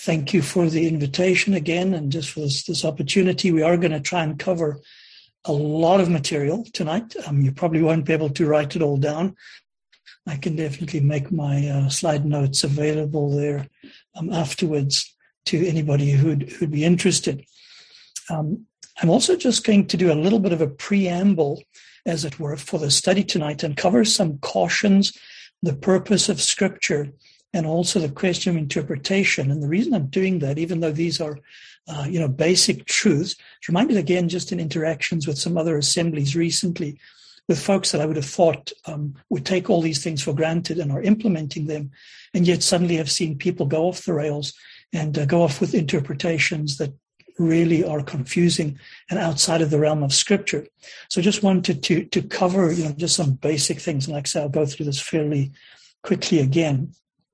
thank you for the invitation again, and just for this opportunity. We are going to try and cover a lot of material tonight. You probably won't be able to write it all down. I can definitely make my slide notes available there afterwards to anybody who'd be interested. I'm also just going to do a little bit of a preamble, as it were, for the study tonight and cover some cautions, the purpose of Scripture, and also the question of interpretation. And the reason I'm doing that, even though these are, basic truths, it's reminded again just in interactions with some other assemblies recently, with folks that I would have thought would take all these things for granted and are implementing them, and yet suddenly have seen people go off the rails and go off with interpretations that really are confusing and outside of the realm of Scripture. So just wanted to cover, just some basic things. And like I say, I'll go through this fairly quickly again.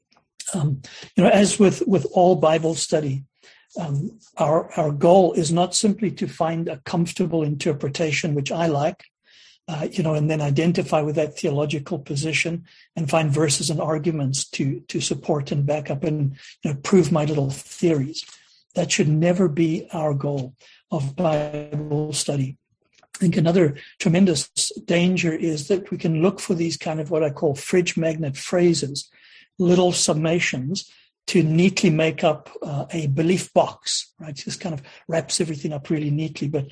As with all Bible study, our goal is not simply to find a comfortable interpretation, which I like, and then identify with that theological position and find verses and arguments to support and back up and prove my little theories. That should never be our goal of Bible study. I think another tremendous danger is that we can look for these kind of what I call fridge magnet phrases, little summations, to neatly make up a belief box, right? Just kind of wraps everything up really neatly. But,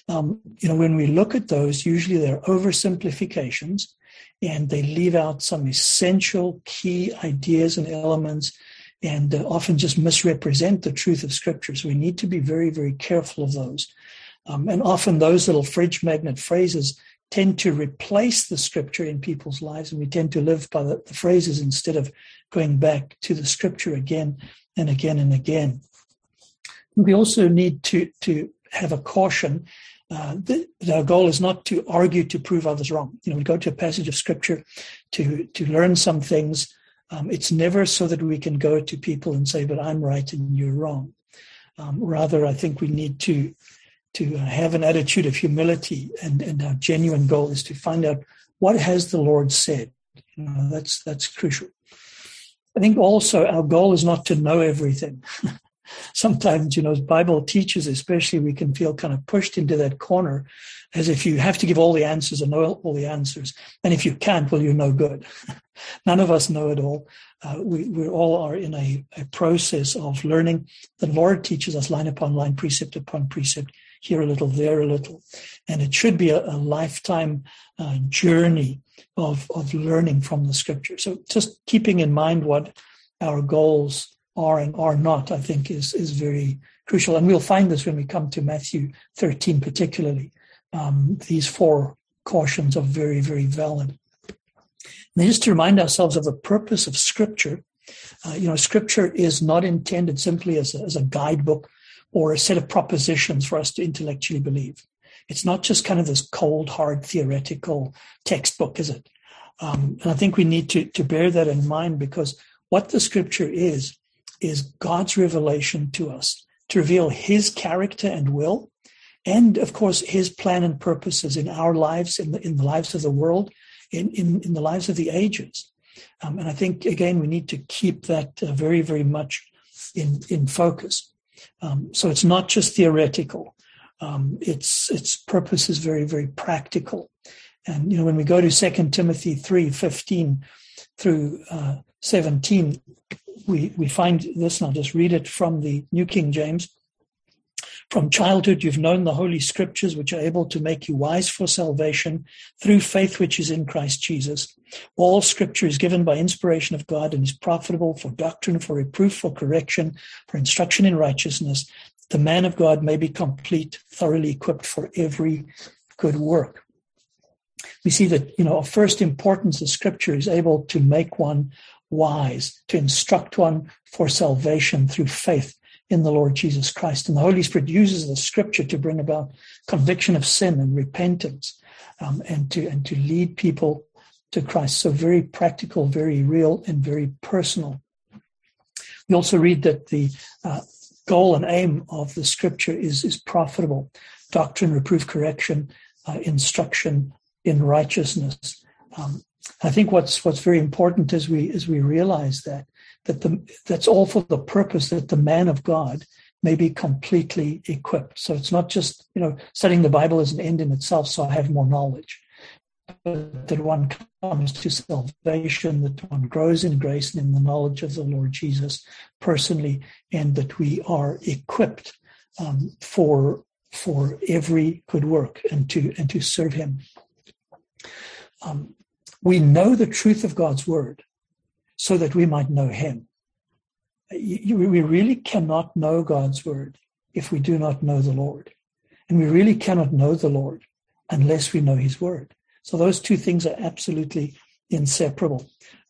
when we look at those, usually they're oversimplifications, and they leave out some essential key ideas and elements, and often just misrepresent the truth of Scripture. So we need to be very, very careful of those. And often those little fridge magnet phrases tend to replace the Scripture in people's lives, and we tend to live by the phrases instead of going back to the Scripture again and again and again. We also need to have a caution that our goal is not to argue to prove others wrong. We go to a passage of Scripture to learn some things. It's never so that we can go to people and say, but I'm right and you're wrong. Rather, I think we need to have an attitude of humility, and our genuine goal is to find out what has the Lord said. That's crucial. I think also our goal is not to know everything. Sometimes, as Bible teachers especially, we can feel kind of pushed into that corner as if you have to give all the answers and know all the answers. And if you can't, well, you're no good. None of us know it all. We all are in a process of learning. The Lord teaches us line upon line, precept upon precept, here a little, there a little. And it should be a lifetime journey of learning from the Scripture. So just keeping in mind what our goals are and are not, I think, is very crucial. And we'll find this when we come to Matthew 13 particularly. These four cautions are very, very valid. And just to remind ourselves of the purpose of Scripture, Scripture is not intended simply as a guidebook or a set of propositions for us to intellectually believe. It's not just kind of this cold, hard, theoretical textbook, is it? And I think we need to bear that in mind, because what the Scripture is God's revelation to us, to reveal His character and will, and, of course, His plan and purposes in our lives, in the lives of the world, in the lives of the ages. And I think, again, we need to keep that very, very much in focus. So it's not just theoretical. Its purpose is very, very practical. And, when we go to 2 Timothy 3:15 through 17, we find this, and I'll just read it from the New King James. From childhood, you've known the Holy Scriptures, which are able to make you wise for salvation through faith which is in Christ Jesus. All Scripture is given by inspiration of God and is profitable for doctrine, for reproof, for correction, for instruction in righteousness. The man of God may be complete, thoroughly equipped for every good work. We see that, of first importance, the Scripture is able to make one wise, to instruct one for salvation through faith in the Lord Jesus Christ. And the Holy Spirit uses the Scripture to bring about conviction of sin and repentance, and to lead people to Christ. So very practical, very real, and very personal. We also read that the goal and aim of the Scripture is profitable. Doctrine, reproof, correction, instruction in righteousness. I think what's very important as we realize that that's all for the purpose that the man of God may be completely equipped. So it's not just, studying the Bible as an end in itself, so I have more knowledge, but that one comes to salvation, that one grows in grace and in the knowledge of the Lord Jesus personally, and that we are equipped for every good work and to serve him. We know the truth of God's word so that we might know him. We really cannot know God's word if we do not know the Lord. And we really cannot know the Lord unless we know his word. So those two things are absolutely inseparable.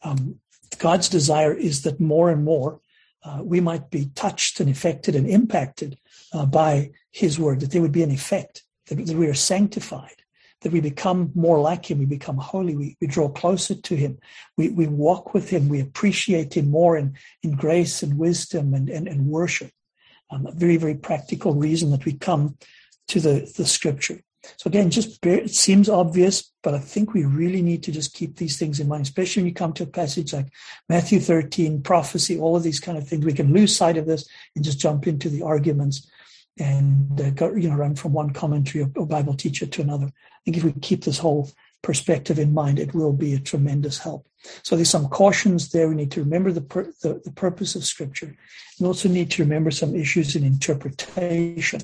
God's desire is that more and more we might be touched and affected and impacted by his word, that there would be an effect, that we are sanctified, that we become more like him, we become holy, we draw closer to him, we walk with him, we appreciate him more in grace and wisdom and worship. A very, very practical reason that we come to the scripture. So again, it seems obvious, but I think we really need to just keep these things in mind, especially when you come to a passage like Matthew 13, prophecy, all of these kind of things. We can lose sight of this and just jump into the arguments and run from one commentary or Bible teacher to another. I think if we keep this whole perspective in mind, it will be a tremendous help. So there's some cautions there. We need to remember the purpose of Scripture. We also need to remember some issues in interpretation.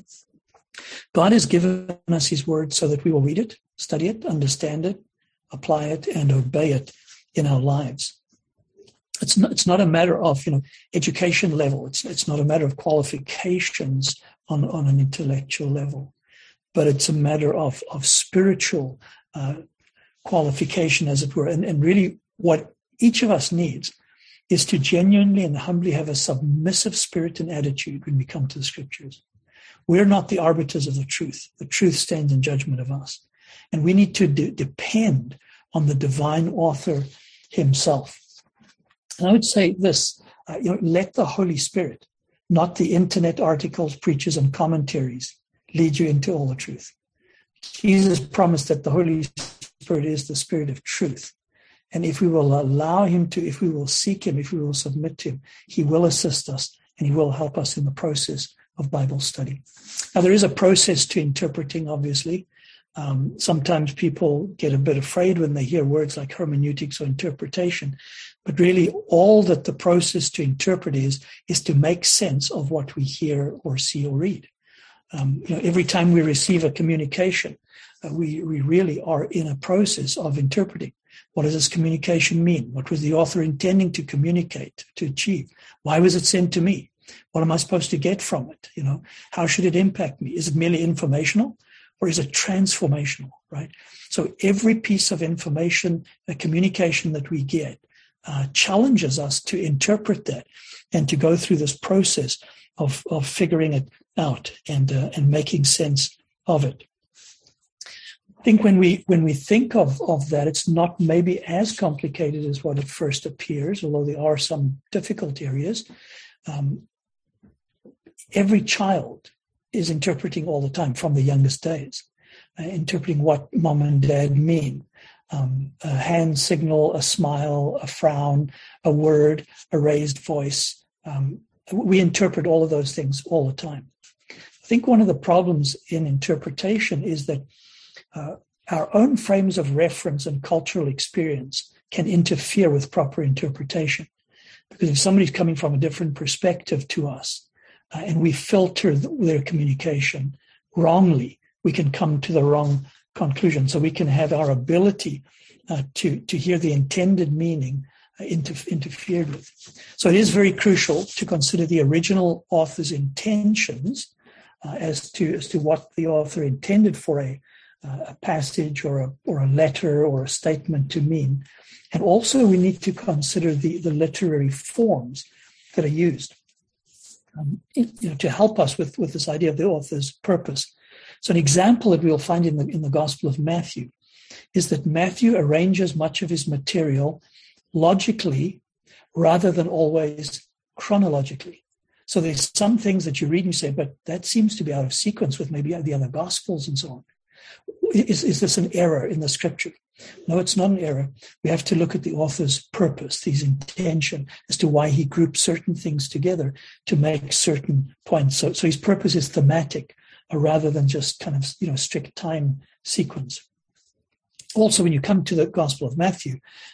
God has given us his word so that we will read it, study it, understand it, apply it, and obey it in our lives. It's not a matter of education level. It's not a matter of qualifications on an intellectual level, but it's a matter of spiritual qualification, as it were. And really what each of us needs is to genuinely and humbly have a submissive spirit and attitude when we come to the scriptures. We're not the arbiters of the truth. The truth stands in judgment of us. And we need to depend on the divine author himself. And I would say this, let the Holy Spirit, not the internet articles, preachers, and commentaries, lead you into all the truth. Jesus promised that the Holy Spirit is the Spirit of truth. And if we will allow him to, if we will seek him, if we will submit to him, he will assist us and he will help us in the process of Bible study. Now, there is a process to interpreting, obviously. Sometimes people get a bit afraid when they hear words like hermeneutics or interpretation, but really all that the process to interpret is to make sense of what we hear or see or read. Every time we receive a communication, we really are in a process of interpreting. What does this communication mean? What was the author intending to communicate, to achieve? Why was it sent to me? What am I supposed to get from it? How should it impact me? Is it merely informational or is it transformational, right? So every piece of information, a communication that we get, challenges us to interpret that and to go through this process of figuring it out and making sense of it. I think when we think of that, it's not maybe as complicated as what it first appears, although there are some difficult areas. Every child is interpreting all the time from the youngest days, interpreting what mom and dad mean. A hand signal, a smile, a frown, a word, a raised voice. We interpret all of those things all the time. I think one of the problems in interpretation is that our own frames of reference and cultural experience can interfere with proper interpretation. Because if somebody's coming from a different perspective to us, and we filter their communication wrongly, we can come to the wrong conclusion. So we can have our ability to hear the intended meaning interfered with. So it is very crucial to consider the original author's intentions as to what the author intended for a passage or a letter or a statement to mean. And also we need to consider the literary forms that are used to help us with this idea of the author's purpose. So an example that we'll find in the Gospel of Matthew is that Matthew arranges much of his material logically rather than always chronologically. So there's some things that you read and you say, but that seems to be out of sequence with maybe the other Gospels and so on. Is this an error in the scripture? No, it's not an error. We have to look at the author's purpose, his intention as to why he grouped certain things together to make certain points. So his purpose is thematic rather than just kind of, strict time sequence. Also, when you come to the Gospel of Matthew,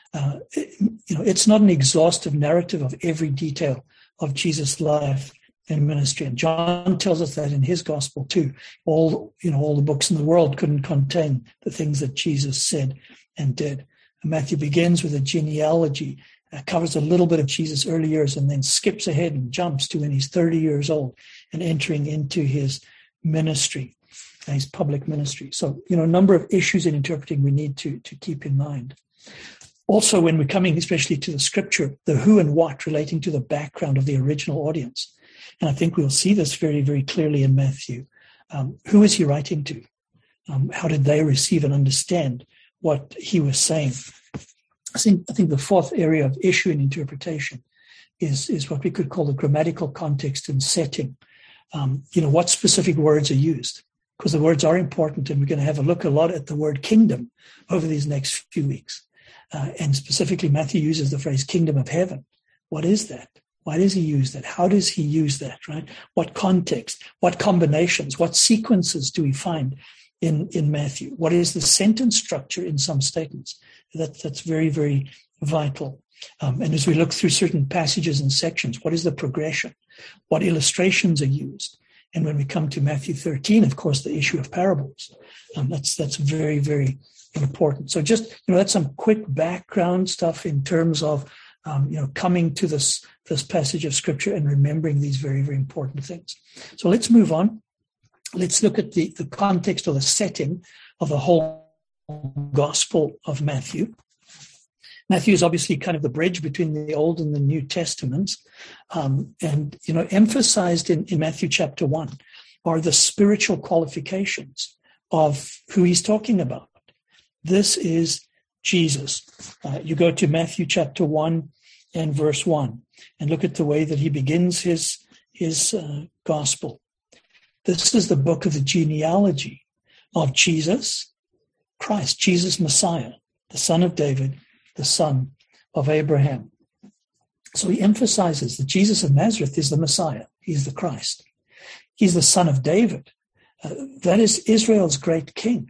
it's not an exhaustive narrative of every detail of Jesus' life and ministry. And John tells us that in his gospel too. All the books in the world couldn't contain the things that Jesus said and did. And Matthew begins with a genealogy, covers a little bit of Jesus' early years, and then skips ahead and jumps to when he's 30 years old and entering into his ministry, his public ministry. So, a number of issues in interpreting we need to keep in mind. Also, when we're coming especially to the scripture, the who and what relating to the background of the original audience. And I think we'll see this very, very clearly in Matthew. Who is he writing to? How did they receive and understand what he was saying? I think the fourth area of issue in interpretation is what we could call the grammatical context and setting. What specific words are used? Because the words are important, and we're going to have a look a lot at the word kingdom over these next few weeks. And specifically, Matthew uses the phrase kingdom of heaven. What is that? Why does he use that? How does he use that, right? What context, what combinations, what sequences do we find in Matthew? What is the sentence structure in some statements? That's very, very vital. And as we look through certain passages and sections, what is the progression? What illustrations are used? And when we come to Matthew 13, of course, the issue of parables. That's very, very important. So just, that's some quick background stuff in terms of coming to this passage of Scripture and remembering these very, very important things. So let's move on. Let's look at the context or the setting of the whole Gospel of Matthew. Matthew is obviously kind of the bridge between the Old and the New Testaments. Emphasized in Matthew chapter 1 are the spiritual qualifications of who he's talking about. This is Jesus. You go to Matthew chapter 1 and verse 1 and look at the way that he begins his gospel. This is the book of the genealogy of Jesus Christ, Jesus Messiah, the son of David, the son of Abraham. So he emphasizes that Jesus of Nazareth is the Messiah. He's the Christ. He's the son of David. That is Israel's great king.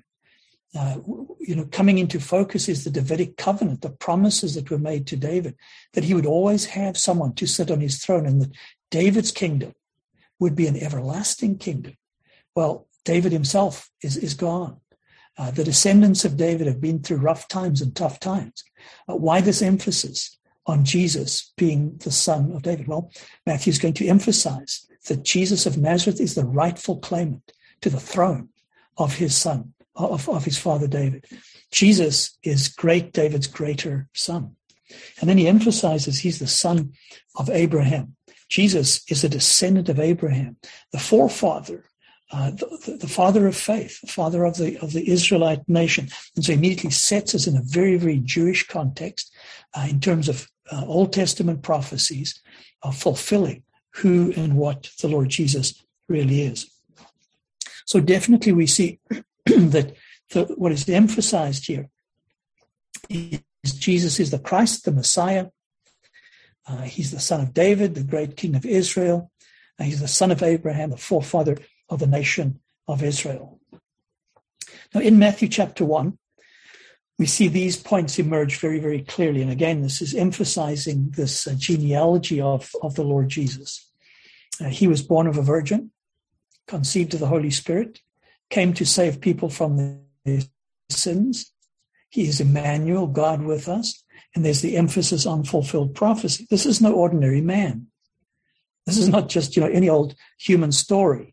Coming into focus is the Davidic covenant, the promises that were made to David, that he would always have someone to sit on his throne and that David's kingdom would be an everlasting kingdom. Well, David himself is gone. The descendants of David have been through rough times and tough times. Why this emphasis on Jesus being the son of David? Well, Matthew's going to emphasize that Jesus of Nazareth is the rightful claimant to the throne of his son, of his father David. Jesus is great David's greater son. And then he emphasizes he's the son of Abraham. Jesus is a descendant of Abraham, the forefather, the father of faith, the father of the Israelite nation. And so he immediately sets us in a very, very Jewish context in terms of Old Testament prophecies of fulfilling who and what the Lord Jesus really is. So definitely we see that what is emphasized here is Jesus is the Christ, the Messiah. He's the son of David, the great king of Israel. He's the son of Abraham, the forefather of the nation of Israel. Now, in Matthew chapter 1, we see these points emerge very, very clearly. And again, this is emphasizing this genealogy of the Lord Jesus. He was born of a virgin, conceived of the Holy Spirit, came to save people from their sins. He is Emmanuel, God with us. And there's the emphasis on fulfilled prophecy. This is no ordinary man. This is not just, any old human story.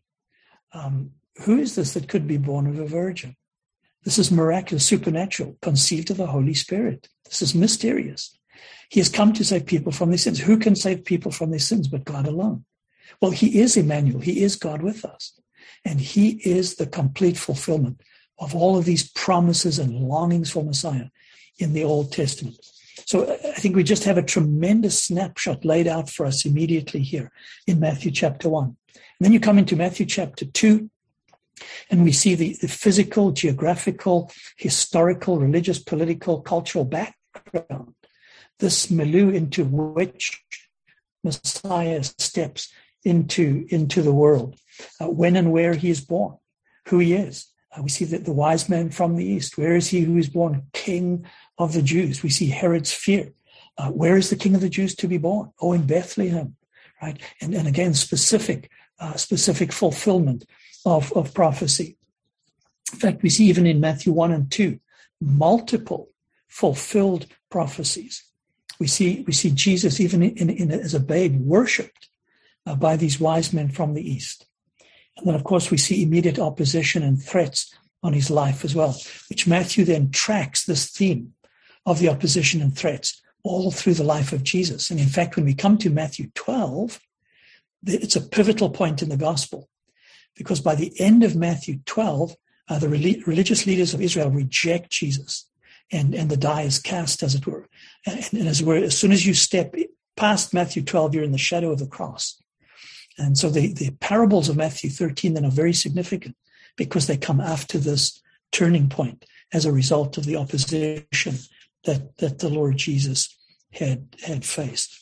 Who is this that could be born of a virgin? This is miraculous, supernatural, conceived of the Holy Spirit. This is mysterious. He has come to save people from their sins. Who can save people from their sins but God alone? Well, he is Emmanuel. He is God with us. And he is the complete fulfillment of all of these promises and longings for Messiah in the Old Testament. So I think we just have a tremendous snapshot laid out for us immediately here in Matthew chapter 1. And then you come into Matthew chapter 2, And we see the physical, geographical, historical, religious, political, cultural background, this milieu into which Messiah steps into the world, when and where he is born, who he is. We see that the wise man from the east. Where is he who is born King of the Jews? We see Herod's fear. Where is the King of the Jews to be born? Oh, in Bethlehem, right? And again, specific fulfillment of prophecy. In fact, we see even in Matthew 1 and 2, multiple fulfilled prophecies. We see Jesus even as a babe worshipped by these wise men from the east. And then, of course, we see immediate opposition and threats on his life as well, which Matthew then tracks this theme of the opposition and threats all through the life of Jesus. And in fact, when we come to Matthew 12, it's a pivotal point in the gospel, because by the end of Matthew 12, the religious leaders of Israel reject Jesus, and the die is cast, as it were. And as it were, as soon as you step past Matthew 12, you're in the shadow of the cross. And so the parables of Matthew 13 then are very significant, because they come after this turning point as a result of the opposition that the Lord Jesus had faced.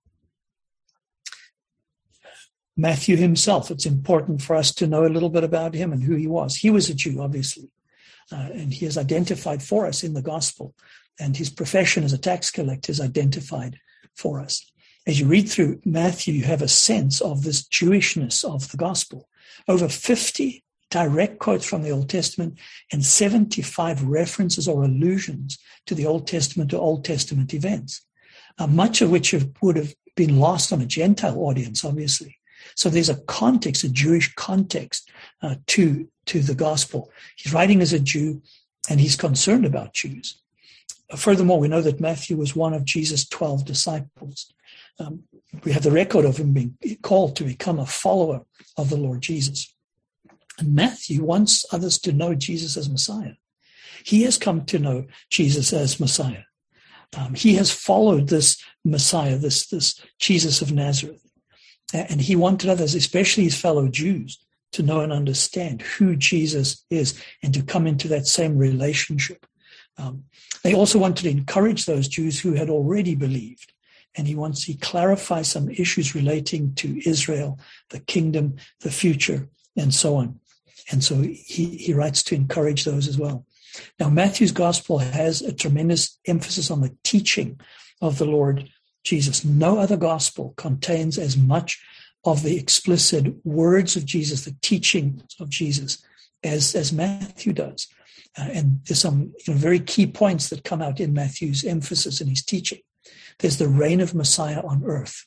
Matthew himself, it's important for us to know a little bit about him and who he was. He was a Jew, obviously, and he is identified for us in the gospel, and his profession as a tax collector is identified for us. As you read through Matthew, you have a sense of this Jewishness of the gospel. Over 50 direct quotes from the Old Testament and 75 references or allusions to the Old Testament or Old Testament events, much of which would have been lost on a Gentile audience, obviously. So there's a context, a Jewish context to the gospel. He's writing as a Jew, and he's concerned about Jews. Furthermore, we know that Matthew was one of Jesus' 12 disciples. We have the record of him being called to become a follower of the Lord Jesus. And Matthew wants others to know Jesus as Messiah. He has come to know Jesus as Messiah. He has followed this Messiah, this Jesus of Nazareth. And he wanted others, especially his fellow Jews, to know and understand who Jesus is and to come into that same relationship. They also wanted to encourage those Jews who had already believed. And he clarifies some issues relating to Israel, the kingdom, the future, and so on. And so he writes to encourage those as well. Now, Matthew's gospel has a tremendous emphasis on the teaching of the Lord Jesus. No other gospel contains as much of the explicit words of Jesus, the teaching of Jesus, as Matthew does. And there's some very key points that come out in Matthew's emphasis in his teaching. There's the reign of Messiah on earth.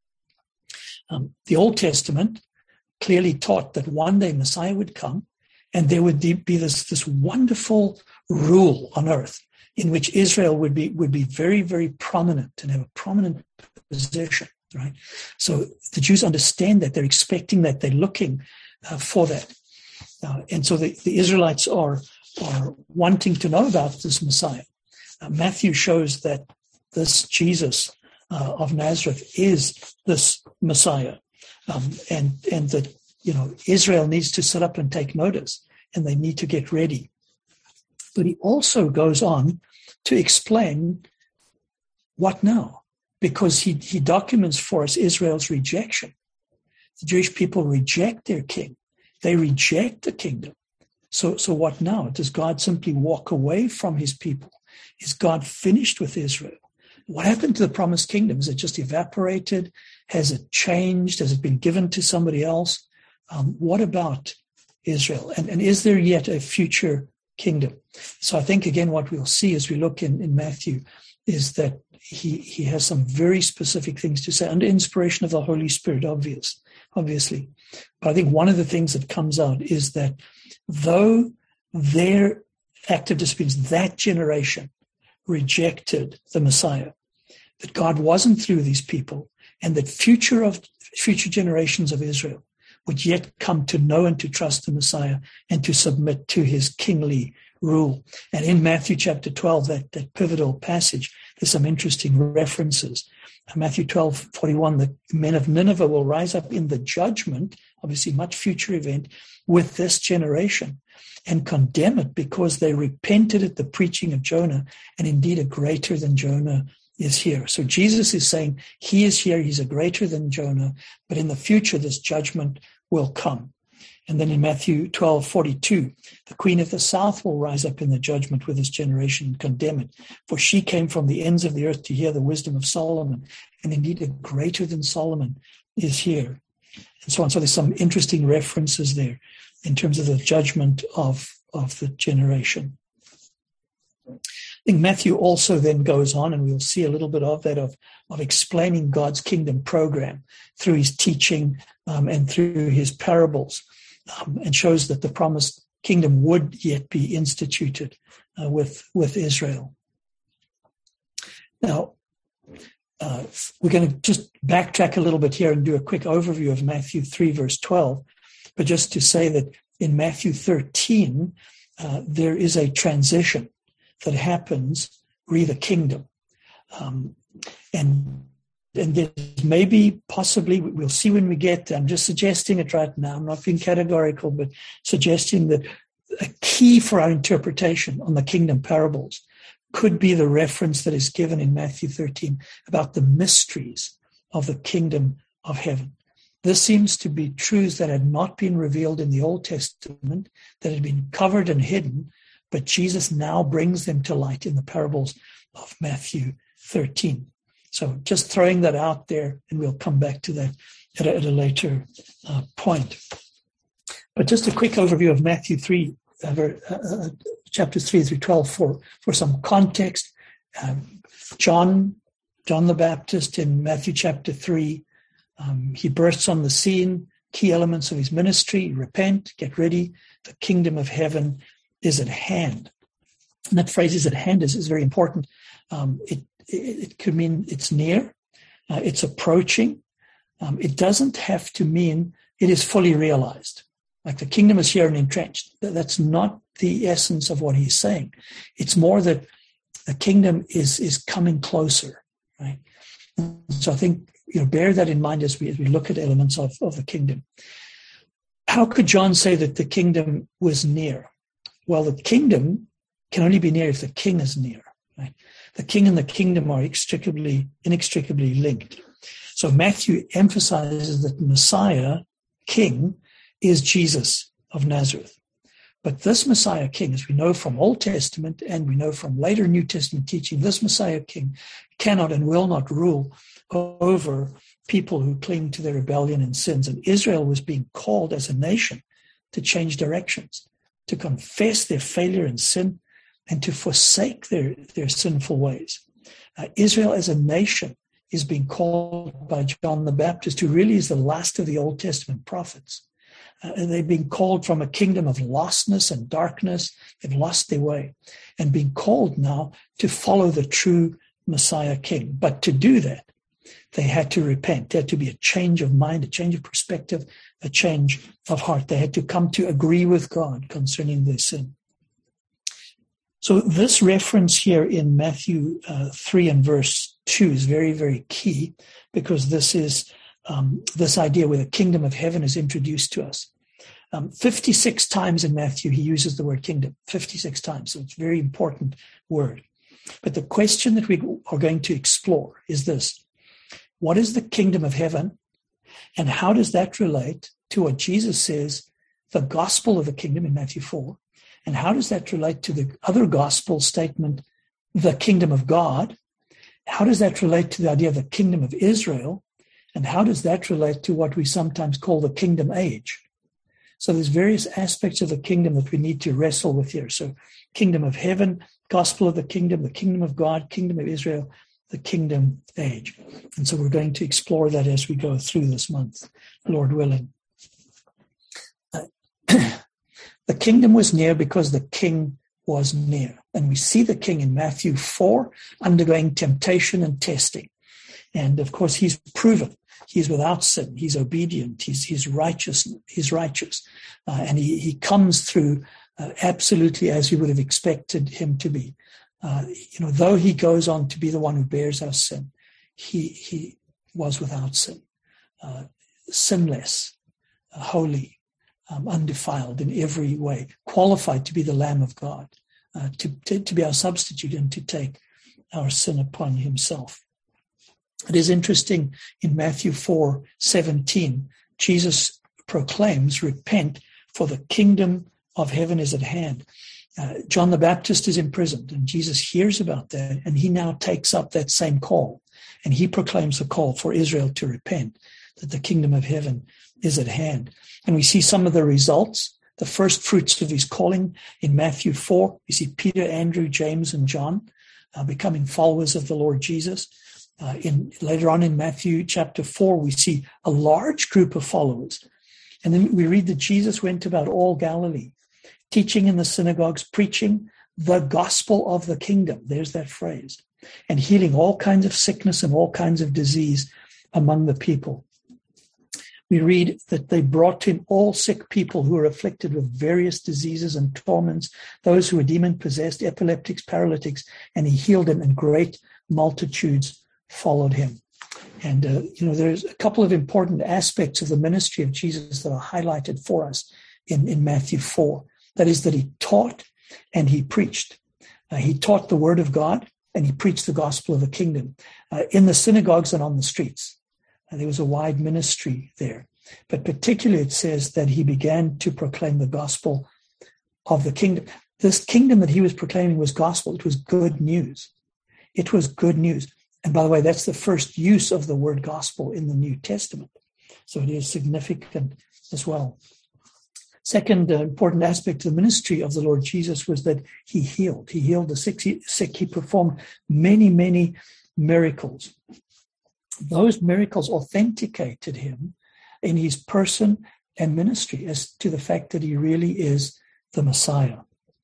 The Old Testament clearly taught that one day Messiah would come, and there would be this wonderful rule on earth in which Israel would be very, very prominent and have a prominent position, right? So the Jews understand that, they're expecting that, they're looking for that. And so the Israelites are wanting to know about this Messiah. Matthew shows that this Jesus of Nazareth is this Messiah, and that Israel needs to sit up and take notice, and they need to get ready. But he also goes on to explain what now, because he documents for us Israel's rejection. The Jewish people reject their king; they reject the kingdom. So what now? Does God simply walk away from his people? Is God finished with Israel? What happened to the promised kingdom? Has it just evaporated? Has it changed? Has it been given to somebody else? What about Israel? And is there yet a future kingdom? So I think, again, what we'll see as we look in Matthew is that he has some very specific things to say under inspiration of the Holy Spirit, obviously. But I think one of the things that comes out is that though their active disobedience, that generation rejected the Messiah, that God wasn't through these people, and that future generations of Israel would yet come to know and to trust the Messiah and to submit to his kingly rule. And in Matthew chapter 12, that pivotal passage, there's some interesting references. Matthew 12:41, the men of Nineveh will rise up in the judgment, obviously much future event, with this generation and condemn it because they repented at the preaching of Jonah, and indeed a greater than Jonah is here. So Jesus is saying he is here, he's a greater than Jonah, but in the future this judgment will come. And then in Matthew 12:42, the queen of the south will rise up in the judgment with this generation and condemn it. For she came from the ends of the earth to hear the wisdom of Solomon. And indeed, a greater than Solomon is here. And so on. So there's some interesting references there in terms of the judgment of the generation. I think Matthew also then goes on, and we'll see a little bit of that, of explaining God's kingdom program through his teaching and through his parables. And shows that the promised kingdom would yet be instituted with Israel. Now, we're going to just backtrack a little bit here and do a quick overview of Matthew 3, verse 12. But just to say that in Matthew 13, there is a transition that happens re the kingdom. And there's maybe, possibly, we'll see when we get there. I'm just suggesting it right now. I'm not being categorical, but suggesting that a key for our interpretation on the kingdom parables could be the reference that is given in Matthew 13 about the mysteries of the kingdom of heaven. This seems to be truths that had not been revealed in the Old Testament, that had been covered and hidden, but Jesus now brings them to light in the parables of Matthew 13. So just throwing that out there, and we'll come back to that at a later point. But just a quick overview of Matthew 3, chapters 3 through 12 for some context. John the Baptist in Matthew chapter 3, he bursts on the scene, key elements of his ministry: repent, get ready, the kingdom of heaven is at hand. And that phrase "is at hand" is very important. It could mean it's near, it's approaching. It doesn't have to mean it is fully realized. Like the kingdom is here and entrenched. That's not the essence of what he's saying. It's more that the kingdom is coming closer, right? So I think, bear that in mind as we look at elements of the kingdom. How could John say that the kingdom was near? Well, the kingdom can only be near if the king is near, right? The king and the kingdom are inextricably linked. So Matthew emphasizes that Messiah, king, is Jesus of Nazareth. But this Messiah king, as we know from Old Testament and we know from later New Testament teaching, this Messiah king cannot and will not rule over people who cling to their rebellion and sins. And Israel was being called as a nation to change directions, to confess their failure and sin, and to forsake their sinful ways. Israel as a nation is being called by John the Baptist, who really is the last of the Old Testament prophets. They're being called from a kingdom of lostness and darkness. They've lost their way, and being called now to follow the true Messiah King. But to do that, they had to repent. There had to be a change of mind, a change of perspective, a change of heart. They had to come to agree with God concerning their sin. So this reference here in Matthew 3 and verse 2 is very, very key, because this is this idea where the kingdom of heaven is introduced to us. 56 times in Matthew, he uses the word kingdom, 56 times. So it's a very important word. But the question that we are going to explore is this: what is the kingdom of heaven? And how does that relate to what Jesus says, the gospel of the kingdom in Matthew 4? And how does that relate to the other gospel statement, the kingdom of God? How does that relate to the idea of the kingdom of Israel? And how does that relate to what we sometimes call the kingdom age? So there's various aspects of the kingdom that we need to wrestle with here. So kingdom of heaven, gospel of the kingdom of God, kingdom of Israel, the kingdom age. And so we're going to explore that as we go through this month, Lord willing. The kingdom was near because the king was near. And we see the king in Matthew 4 undergoing temptation and testing. And of course, he's proven. He's without sin. He's obedient. He's righteous. And he comes through absolutely as we would have expected him to be. Though he goes on to be the one who bears our sin, he was without sin, sinless, holy, undefiled in every way, qualified to be the Lamb of God, to be our substitute and to take our sin upon himself. It is interesting in Matthew 4:17, Jesus proclaims, "Repent, for the kingdom of heaven is at hand." John the Baptist is imprisoned, and Jesus hears about that, and he now takes up that same call, and he proclaims the call for Israel to repent, that the kingdom of heaven is at hand. And we see some of the results, the first fruits of his calling in Matthew 4. We see Peter, Andrew, James, and John becoming followers of the Lord Jesus. Later on in Matthew chapter 4, we see a large group of followers. And then we read that Jesus went about all Galilee, teaching in the synagogues, preaching the gospel of the kingdom. There's that phrase. And healing all kinds of sickness and all kinds of disease among the people. We read that they brought to him all sick people who were afflicted with various diseases and torments, those who were demon-possessed, epileptics, paralytics, and he healed them, and great multitudes followed him. And, there's a couple of important aspects of the ministry of Jesus that are highlighted for us in Matthew 4. That is that he taught and he preached. He taught the word of God and he preached the gospel of the kingdom in the synagogues and on the streets. There was a wide ministry there. But particularly it says that he began to proclaim the gospel of the kingdom. This kingdom that he was proclaiming was gospel. It was good news. It was good news. And by the way, that's the first use of the word gospel in the New Testament. So it is significant as well. Second important aspect of the ministry of the Lord Jesus was that he healed. He healed the sick. He performed many, many miracles. Those miracles authenticated him in his person and ministry as to the fact that he really is the Messiah.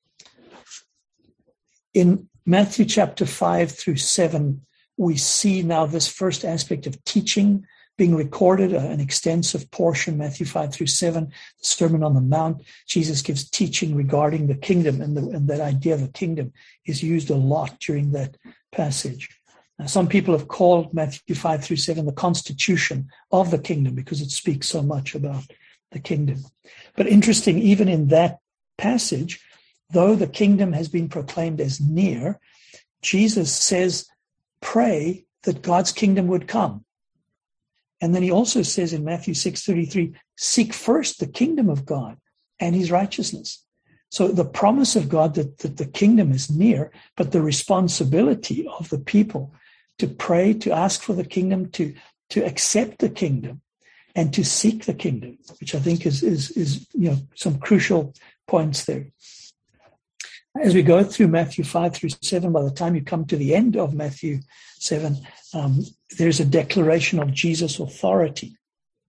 In Matthew chapter 5-7, we see now this first aspect of teaching being recorded, an extensive portion, Matthew 5-7, the Sermon on the Mount. Jesus gives teaching regarding the kingdom, and that idea of the kingdom is used a lot during that passage. Some people have called Matthew 5-7 the constitution of the kingdom because it speaks so much about the kingdom. But interesting, even in that passage, though the kingdom has been proclaimed as near, Jesus says, pray that God's kingdom would come. And then he also says in Matthew 6:33, seek first the kingdom of God and his righteousness. So the promise of God that the kingdom is near, but the responsibility of the people to pray, to ask for the kingdom, to accept the kingdom, and to seek the kingdom, which I think is some crucial points there. As we go through Matthew 5-7, by the time you come to the end of Matthew 7, there's a declaration of Jesus' authority.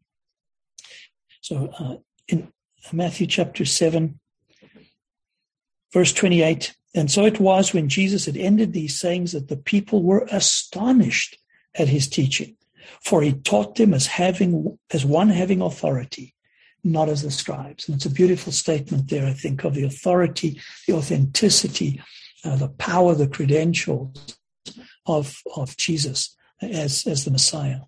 So in Matthew chapter 7, verse 28, and so it was when Jesus had ended these sayings that the people were astonished at his teaching, for he taught them as one having authority, not as the scribes. And it's a beautiful statement there, I think, of the authority, the authenticity, the power, the credentials of Jesus as the Messiah.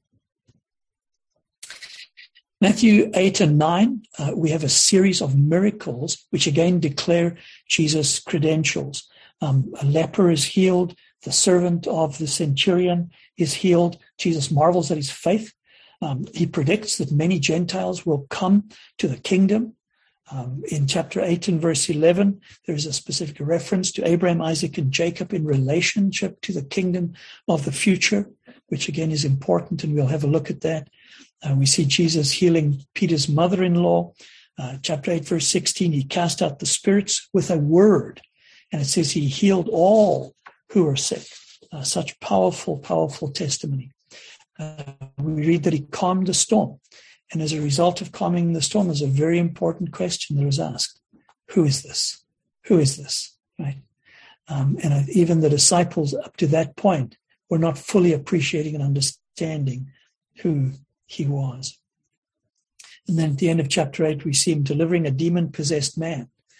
Matthew 8 and 9, we have a series of miracles which again declare Jesus' credentials. A leper is healed. The servant of the centurion is healed. Jesus marvels at his faith. He predicts that many Gentiles will come to the kingdom. In chapter 8 and verse 11, there is a specific reference to Abraham, Isaac, and Jacob in relationship to the kingdom of the future, which again is important, and we'll have a look at that. We see Jesus healing Peter's mother-in-law. Chapter 8, verse 16, he cast out the spirits with a word. And it says he healed all who are sick. Such powerful, powerful testimony. We read that he calmed the storm. And as a result of calming the storm, there's a very important question that was asked. Who is this? Who is this? Right? And even the disciples up to that point were not fully appreciating and understanding who he was. And then at the end of chapter 8, we see him delivering a demon-possessed man.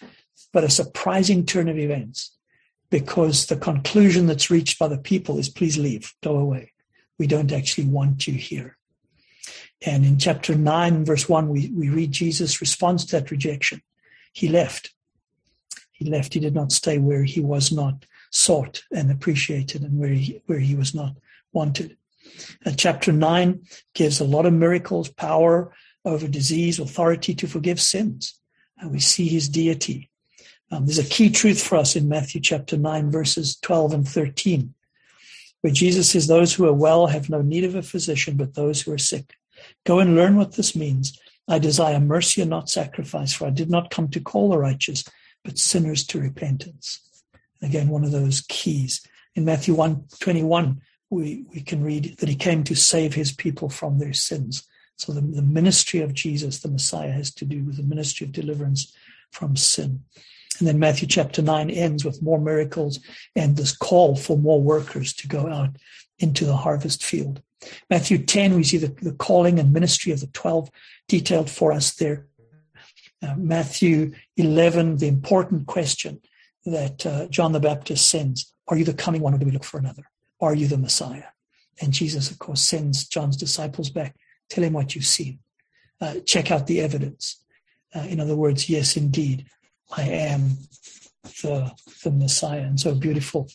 but a surprising turn of events, because the conclusion that's reached by the people is, please leave, go away. We don't actually want you here. And in chapter 9, verse 1, we read Jesus' response to that rejection. He left. He left. He did not stay where he was not sought and appreciated, and where he was not wanted. And chapter 9 gives a lot of miracles, power over disease, authority to forgive sins. And we see his deity. There's a key truth for us in Matthew chapter 9, verses 12 and 13, where Jesus says, those who are well have no need of a physician, but those who are sick. Go and learn what this means. I desire mercy and not sacrifice, for I did not come to call the righteous, but sinners to repentance. Again, one of those keys. In Matthew 1:21, we can read that he came to save his people from their sins. So the ministry of Jesus, the Messiah, has to do with the ministry of deliverance from sin. And then Matthew chapter 9 ends with more miracles and this call for more workers to go out into the harvest field. Matthew 10, we see the calling and ministry of the 12 detailed for us there. Matthew 11, the important question that John the Baptist sends, are you the coming one, or do we look for another? Are you the Messiah? And Jesus, of course, sends John's disciples back. Tell him what you've seen. Check out the evidence. In other words, yes, indeed, I am the Messiah. And so beautiful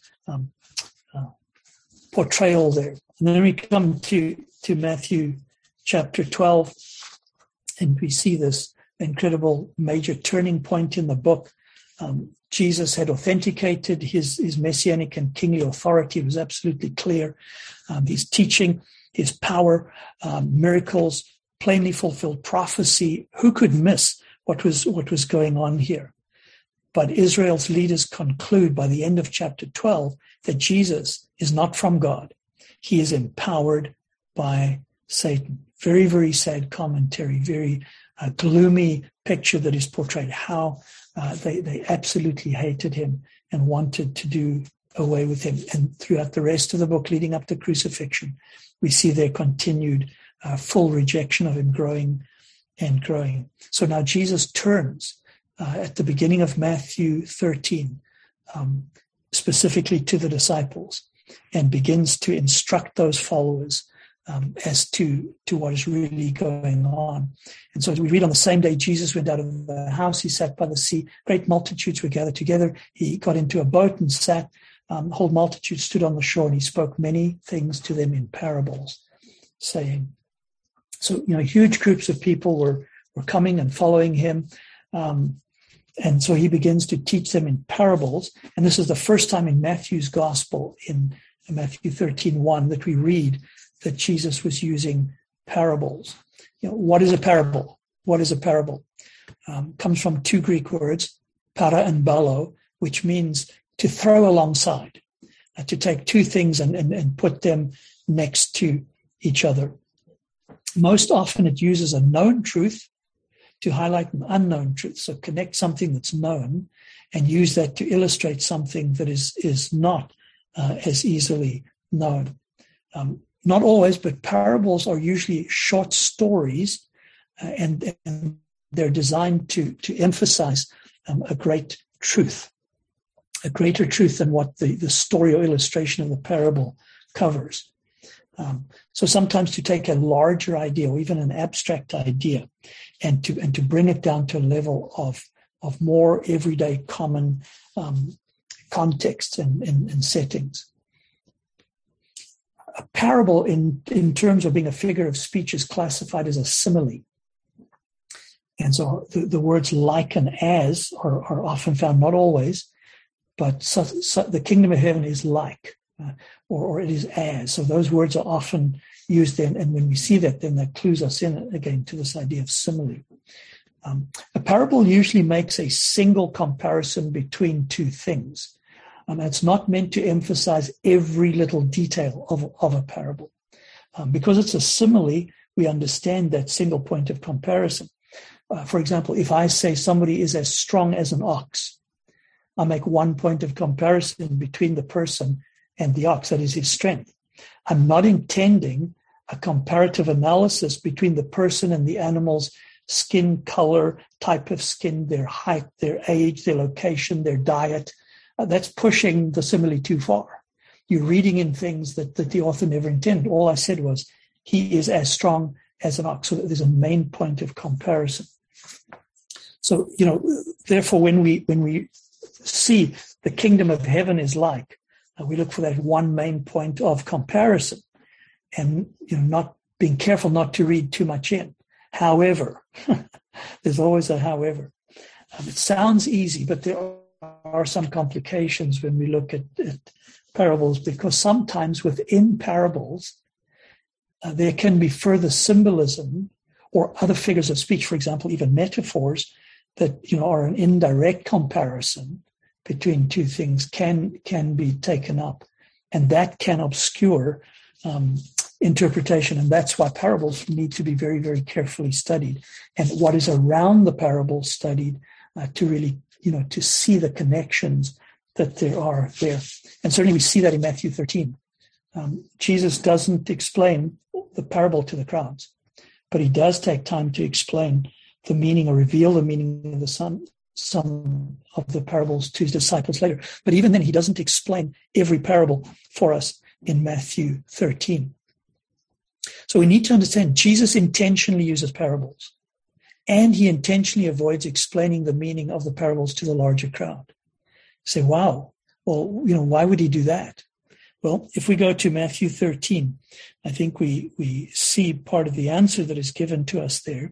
portrayal there. And then we come to Matthew chapter 12, and we see this incredible major turning point in the book. Jesus had authenticated his messianic and kingly authority. It was absolutely clear. His teaching, his power, miracles, plainly fulfilled prophecy. Who could miss what was going on here? But Israel's leaders conclude by the end of chapter 12 that Jesus is not from God. He is empowered by Satan. Very, very sad commentary, very gloomy picture that is portrayed. How they absolutely hated him and wanted to do away with him. And throughout the rest of the book leading up to crucifixion, we see their continued full rejection of him growing and growing. So now Jesus turns at the beginning of Matthew 13, specifically to the disciples, and begins to instruct those followers as to what is really going on. And so as we read, on the same day Jesus went out of the house, he sat by the sea. Great multitudes were gathered together. He got into a boat and sat. The whole multitude stood on the shore, and he spoke many things to them in parables, saying. So, huge groups of people were coming and following him. And so he begins to teach them in parables. And this is the first time in Matthew's gospel, in Matthew 13:1, that we read that Jesus was using parables. What is a parable? What is a parable? Comes from two Greek words, para and balo, which means to throw alongside, to take two things and put them next to each other. Most often it uses a known truth to highlight an unknown truth. So connect something that's known and use that to illustrate something that is not as easily known. Not always, but parables are usually short stories, and they're designed to emphasize a great truth, a greater truth than what the story or illustration of the parable covers. So sometimes to take a larger idea or even an abstract idea and to bring it down to a level of more everyday common contexts and settings. A parable in terms of being a figure of speech is classified as a simile. And so the words like and as are often found, not always, but so the kingdom of heaven is like, or it is as. So those words are often used then, and when we see that, then that clues us in again to this idea of simile. A parable usually makes a single comparison between two things. It's not meant to emphasize every little detail of a parable. Because it's a simile, we understand that single point of comparison. For example, if I say somebody is as strong as an ox, I make one point of comparison between the person and the ox, that is his strength. I'm not intending a comparative analysis between the person and the animal's skin color, type of skin, their height, their age, their location, their diet. That's pushing the simile too far. You're reading in things that the author never intended. All I said was, he is as strong as an ox. So there's a main point of comparison. So, therefore, when we see the kingdom of heaven is like, we look for that one main point of comparison, and not being careful not to read too much in. However, there's always a however. It sounds easy, but there are some complications when we look at parables, because sometimes within parables, there can be further symbolism or other figures of speech, for example, even metaphors that are an indirect comparison between two things can be taken up, and that can obscure interpretation. And that's why parables need to be very, very carefully studied, and what is around the parable studied to really, to see the connections that there are there. And certainly we see that in Matthew 13. Jesus doesn't explain the parable to the crowds, but he does take time to explain the meaning or reveal the meaning of some of the parables to his disciples later. But even then, he doesn't explain every parable for us in Matthew 13. So we need to understand Jesus intentionally uses parables, and he intentionally avoids explaining the meaning of the parables to the larger crowd. You say, wow, well, why would he do that? Well, if we go to Matthew 13, I think we see part of the answer that is given to us there.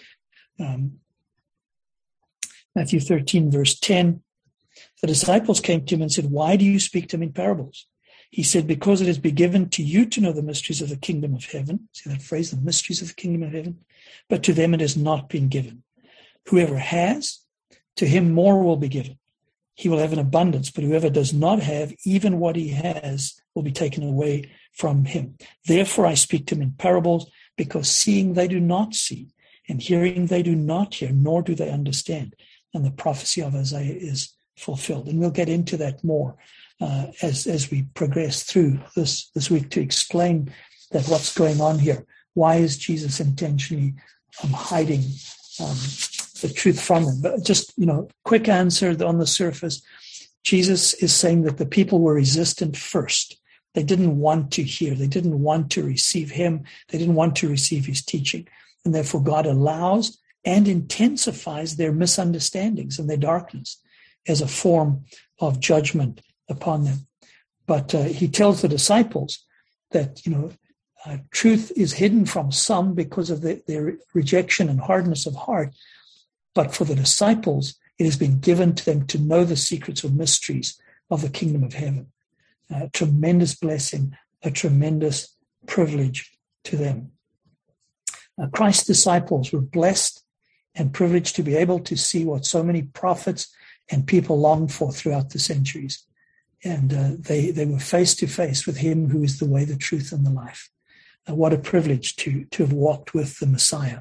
Matthew 13, verse 10, the disciples came to him and said, why do you speak to him in parables? He said, because it has been given to you to know the mysteries of the kingdom of heaven. See that phrase, the mysteries of the kingdom of heaven? But to them it has not been given. Whoever has, to him more will be given. He will have an abundance, but whoever does not have, even what he has will be taken away from him. Therefore I speak to him in parables, because seeing they do not see, and hearing they do not hear, nor do they understand. And the prophecy of Isaiah is fulfilled. And we'll get into that more as we progress through this week to explain that what's going on here. Why is Jesus intentionally hiding the truth from them? But just, quick answer on the surface. Jesus is saying that the people were resistant first. They didn't want to hear. They didn't want to receive him. They didn't want to receive his teaching. And therefore God allows and intensifies their misunderstandings and their darkness as a form of judgment upon them. But he tells the disciples that, truth is hidden from some because of their rejection and hardness of heart. But for the disciples, it has been given to them to know the secrets or mysteries of the kingdom of heaven. A tremendous blessing, a tremendous privilege to them. Christ's disciples were blessed and privileged to be able to see what so many prophets and people longed for throughout the centuries. And they were face to face with him who is the way, the truth, and the life. What a privilege to have walked with the Messiah.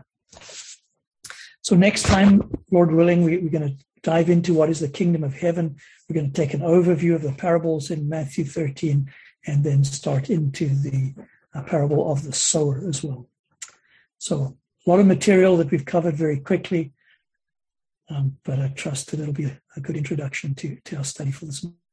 So next time, Lord willing, we're going to dive into what is the kingdom of heaven. We're going to take an overview of the parables in Matthew 13 and then start into the parable of the sower as well. So a lot of material that we've covered very quickly, but I trust that it'll be a good introduction to our study for this